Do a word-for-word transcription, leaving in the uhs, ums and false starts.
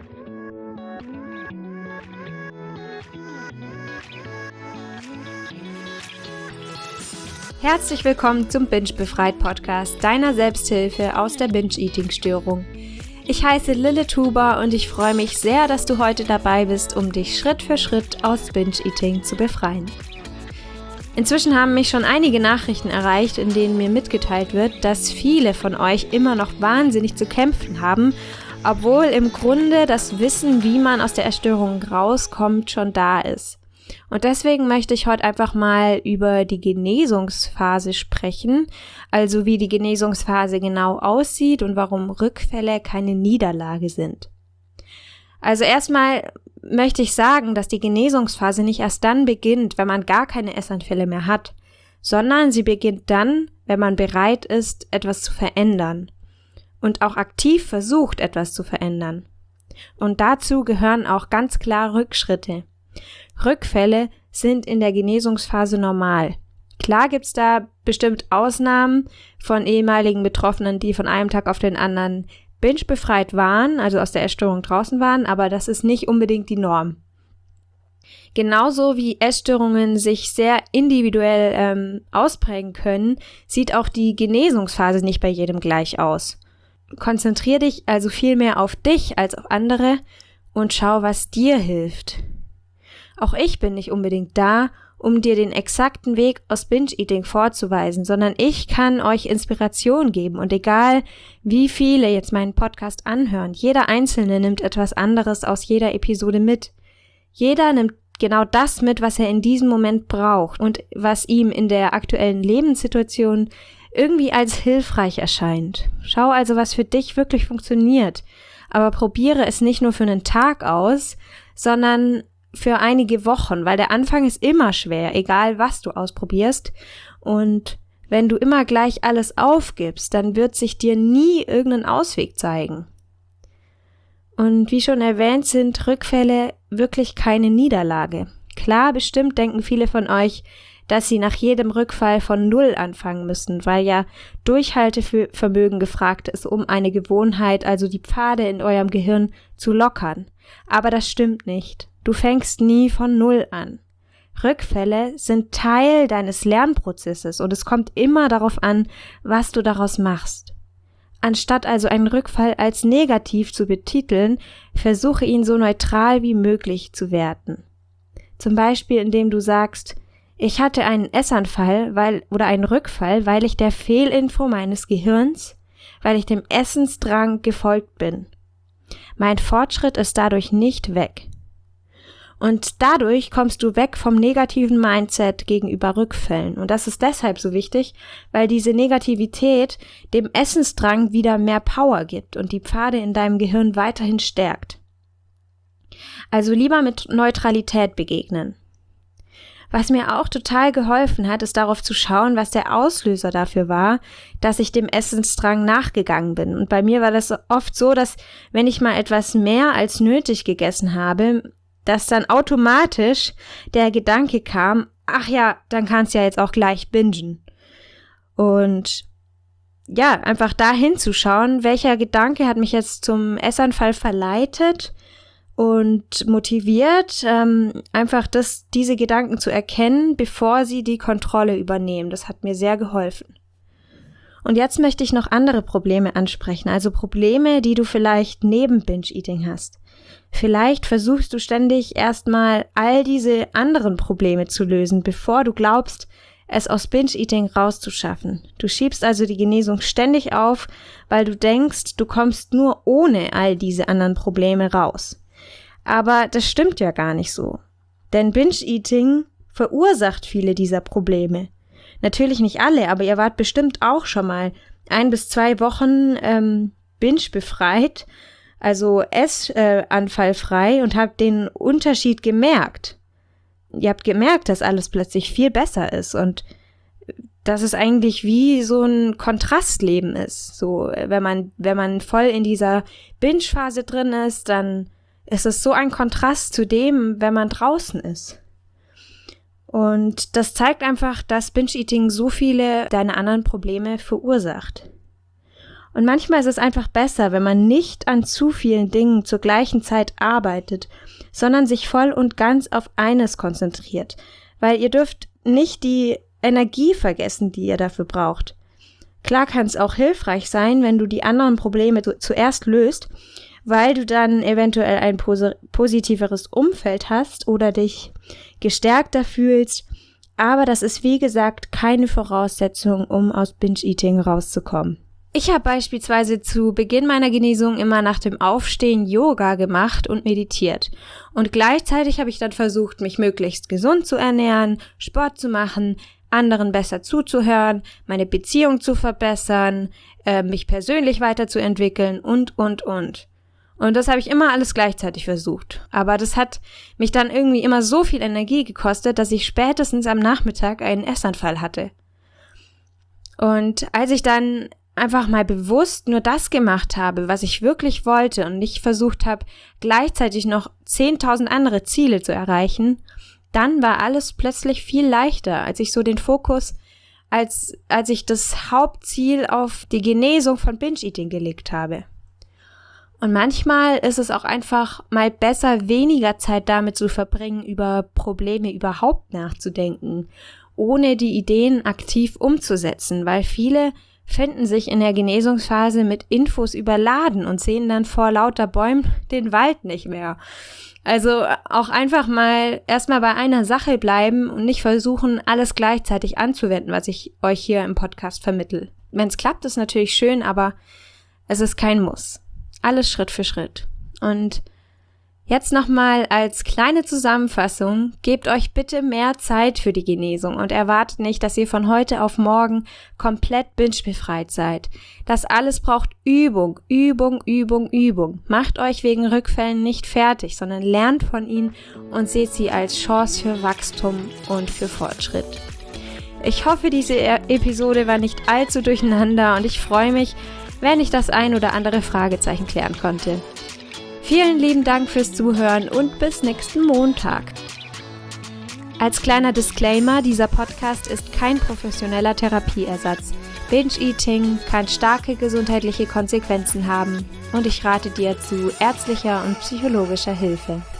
Herzlich willkommen zum Binge Befreit Podcast, deiner Selbsthilfe aus der Binge-Eating-Störung. Ich heiße Lille Tuber und ich freue mich sehr, dass du heute dabei bist, um dich Schritt für Schritt aus Binge-Eating zu befreien. Inzwischen haben mich schon einige Nachrichten erreicht, in denen mir mitgeteilt wird, dass viele von euch immer noch wahnsinnig zu kämpfen haben, obwohl im Grunde das Wissen, wie man aus der Essstörung rauskommt, schon da ist. Und deswegen möchte ich heute einfach mal über die Genesungsphase sprechen, also wie die Genesungsphase genau aussieht und warum Rückfälle keine Niederlage sind. Also erstmal möchte ich sagen, dass die Genesungsphase nicht erst dann beginnt, wenn man gar keine Essanfälle mehr hat, sondern sie beginnt dann, wenn man bereit ist, etwas zu verändern und auch aktiv versucht, etwas zu verändern. Und dazu gehören auch ganz klar Rückschritte. Rückfälle sind in der Genesungsphase normal. Klar gibt's da bestimmt Ausnahmen von ehemaligen Betroffenen, die von einem Tag auf den anderen binge-befreit waren, also aus der Essstörung draußen waren, aber das ist nicht unbedingt die Norm. Genauso wie Essstörungen sich sehr individuell ähm, ausprägen können, sieht auch die Genesungsphase nicht bei jedem gleich aus. Konzentrier dich also viel mehr auf dich als auf andere und schau, was dir hilft. Auch ich bin nicht unbedingt da, um dir den exakten Weg aus Binge-Eating vorzuweisen, sondern ich kann euch Inspiration geben und egal, wie viele jetzt meinen Podcast anhören, jeder Einzelne nimmt etwas anderes aus jeder Episode mit. Jeder nimmt genau das mit, was er in diesem Moment braucht und was ihm in der aktuellen Lebenssituation irgendwie als hilfreich erscheint. Schau also, was für dich wirklich funktioniert, aber probiere es nicht nur für einen Tag aus, sondern für einige Wochen, weil der Anfang ist immer schwer, egal was du ausprobierst. Und wenn du immer gleich alles aufgibst, dann wird sich dir nie irgendein Ausweg zeigen. Und wie schon erwähnt, sind Rückfälle wirklich keine Niederlage. Klar, bestimmt denken viele von euch, dass sie nach jedem Rückfall von Null anfangen müssen, weil ja Durchhaltevermögen gefragt ist, um eine Gewohnheit, also die Pfade in eurem Gehirn, zu lockern. Aber das stimmt nicht. Du fängst nie von Null an. Rückfälle sind Teil deines Lernprozesses und es kommt immer darauf an, was du daraus machst. Anstatt also einen Rückfall als negativ zu betiteln, versuche ihn so neutral wie möglich zu werten. Zum Beispiel, indem du sagst, ich hatte einen Essanfall weil, oder einen Rückfall, weil ich der Fehlinfo meines Gehirns, weil ich dem Essensdrang gefolgt bin. Mein Fortschritt ist dadurch nicht weg. Und dadurch kommst du weg vom negativen Mindset gegenüber Rückfällen. Und das ist deshalb so wichtig, weil diese Negativität dem Essensdrang wieder mehr Power gibt und die Pfade in deinem Gehirn weiterhin stärkt. Also lieber mit Neutralität begegnen. Was mir auch total geholfen hat, ist darauf zu schauen, was der Auslöser dafür war, dass ich dem Essensdrang nachgegangen bin. Und bei mir war das oft so, dass wenn ich mal etwas mehr als nötig gegessen habe, dass dann automatisch der Gedanke kam, ach ja, dann kannst du ja jetzt auch gleich bingen. Und ja, einfach da hinzuschauen, welcher Gedanke hat mich jetzt zum Essanfall verleitet und motiviert, ähm, einfach das, diese Gedanken zu erkennen, bevor sie die Kontrolle übernehmen. Das hat mir sehr geholfen. Und jetzt möchte ich noch andere Probleme ansprechen, also Probleme, die du vielleicht neben Binge-Eating hast. Vielleicht versuchst du ständig erstmal all diese anderen Probleme zu lösen, bevor du glaubst, es aus Binge-Eating rauszuschaffen. Du schiebst also die Genesung ständig auf, weil du denkst, du kommst nur ohne all diese anderen Probleme raus. Aber das stimmt ja gar nicht so. Denn Binge-Eating verursacht viele dieser Probleme. Natürlich nicht alle, aber ihr wart bestimmt auch schon mal ein bis zwei Wochen ähm, binge-befreit, also essanfallfrei äh, und habt den Unterschied gemerkt. Ihr habt gemerkt, dass alles plötzlich viel besser ist und dass es eigentlich wie so ein Kontrastleben ist. So, wenn man, wenn man voll in dieser Binge-Phase drin ist, dann ist es so ein Kontrast zu dem, wenn man draußen ist. Und das zeigt einfach, dass Binge-Eating so viele deiner anderen Probleme verursacht. Und manchmal ist es einfach besser, wenn man nicht an zu vielen Dingen zur gleichen Zeit arbeitet, sondern sich voll und ganz auf eines konzentriert, weil ihr dürft nicht die Energie vergessen, die ihr dafür braucht. Klar kann es auch hilfreich sein, wenn du die anderen Probleme zu- zuerst löst, weil du dann eventuell ein pos- positiveres Umfeld hast oder dich gestärkter fühlst, aber das ist wie gesagt keine Voraussetzung, um aus Binge-Eating rauszukommen. Ich habe beispielsweise zu Beginn meiner Genesung immer nach dem Aufstehen Yoga gemacht und meditiert. Und gleichzeitig habe ich dann versucht, mich möglichst gesund zu ernähren, Sport zu machen, anderen besser zuzuhören, meine Beziehung zu verbessern, äh, mich persönlich weiterzuentwickeln und, und, und. Und das habe ich immer alles gleichzeitig versucht. Aber das hat mich dann irgendwie immer so viel Energie gekostet, dass ich spätestens am Nachmittag einen Essanfall hatte. Und als ich dann einfach mal bewusst nur das gemacht habe, was ich wirklich wollte und nicht versucht habe, gleichzeitig noch zehntausend andere Ziele zu erreichen, dann war alles plötzlich viel leichter, als ich so den Fokus, als, als ich das Hauptziel auf die Genesung von Binge-Eating gelegt habe. Und manchmal ist es auch einfach mal besser, weniger Zeit damit zu verbringen, über Probleme überhaupt nachzudenken, ohne die Ideen aktiv umzusetzen, weil viele finden sich in der Genesungsphase mit Infos überladen und sehen dann vor lauter Bäumen den Wald nicht mehr. Also auch einfach mal erstmal bei einer Sache bleiben und nicht versuchen, alles gleichzeitig anzuwenden, was ich euch hier im Podcast vermittle. Wenn es klappt, ist natürlich schön, aber es ist kein Muss. Alles Schritt für Schritt. Und jetzt nochmal als kleine Zusammenfassung, gebt euch bitte mehr Zeit für die Genesung und erwartet nicht, dass ihr von heute auf morgen komplett binge-befreit seid. Das alles braucht Übung, Übung, Übung, Übung. Macht euch wegen Rückfällen nicht fertig, sondern lernt von ihnen und seht sie als Chance für Wachstum und für Fortschritt. Ich hoffe, diese Episode war nicht allzu durcheinander und ich freue mich, wenn ich das ein oder andere Fragezeichen klären konnte. Vielen lieben Dank fürs Zuhören und bis nächsten Montag. Als kleiner Disclaimer, dieser Podcast ist kein professioneller Therapieersatz. Binge-Eating kann starke gesundheitliche Konsequenzen haben und ich rate dir zu ärztlicher und psychologischer Hilfe.